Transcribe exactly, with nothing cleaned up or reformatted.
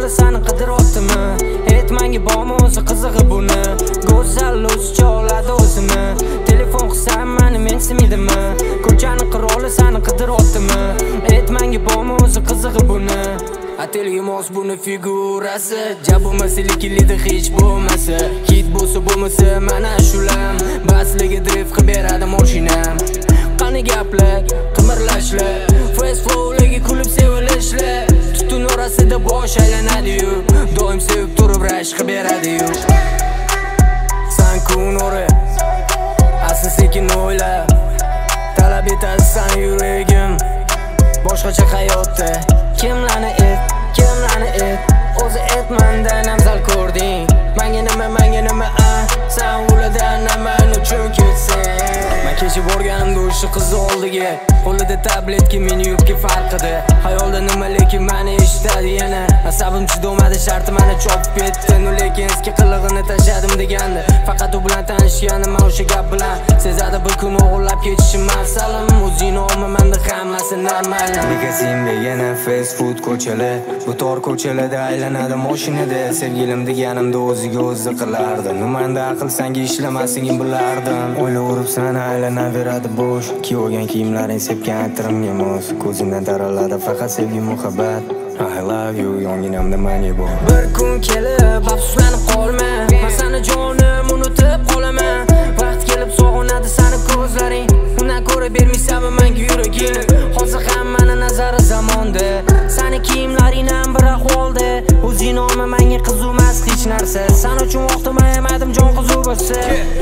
quroli seni qidiryaptimi? Aytmangi bormi o'zi qizig'i buni? Go'zal o'zicha oladi o'zini. Telefon qilsam meni mensimaydimi? Ko'chani quroli seni qidiryaptimi? Aytmangi bormi o'zi qizig'i buni? Atelga mos buni figurasi, jabumasi likilida hech bo'lmasa, hit bo'lsa bo'lmasa mana shulam, basligi drift qilib beradi mashinam. Qani gaplar, qimirlashlar, fast flow'larga kulib sevilishlar, tutun orasida bosh aylanadi-yu, doim sevib turib rash qilib beradi-yu. San kun ora, asli sekin o'ylab, talab etadi san yuragim, boshqacha hayotda. Kimlarni et, kimlarni et, o'zi etmandan afzal ko'rding. Menga nima, menga nima, a, san ulardan nimani uchun ketsen? Men kechib borganimda o'sha qiz oldiga, qo'lida tabletka meni yubki farqida. Xayolda nima lekin meni eshitadi yana. Asabim chidomadi, sharti meni chopib ketdi. Nu lekin eski qilig'ini tashadim degandi. Faqat u bilan tanishganim o'sha gap bilan sezadi bir kun o'g'irlab ketishim masalam. O'zing olmamanda hammasi normal. Begasimda yana fast food ko'chalar, bu tor ko'chalarda aylanadi mashinada. Sevgilim deganimda o'ziga o'zi qilardi. Nimanda aql senga ishlamasligin bilardim. O'ylaverib seni aylanaveradi bo'sh. Kiygan kiyimlaring sepgan atirimga mos. Ko'zingdan taraladi faqat sevgi muhabbat. I love you, yonginamda mani bor. Bir kun kelib afsuslanib qolma, men seni jonim unutib qolaman. Vaqt kelib sog'inadi seni ko'zlaring, undan ko'ra bermaysanmi menga yuraging. Hozir hammani nazari zamonda, seni kiyimlaring ham bir ahvolda. O'zing olma menga qizumas hech narsa, sen uchun vaqtim ayamadim jon qizuv bo'lsa.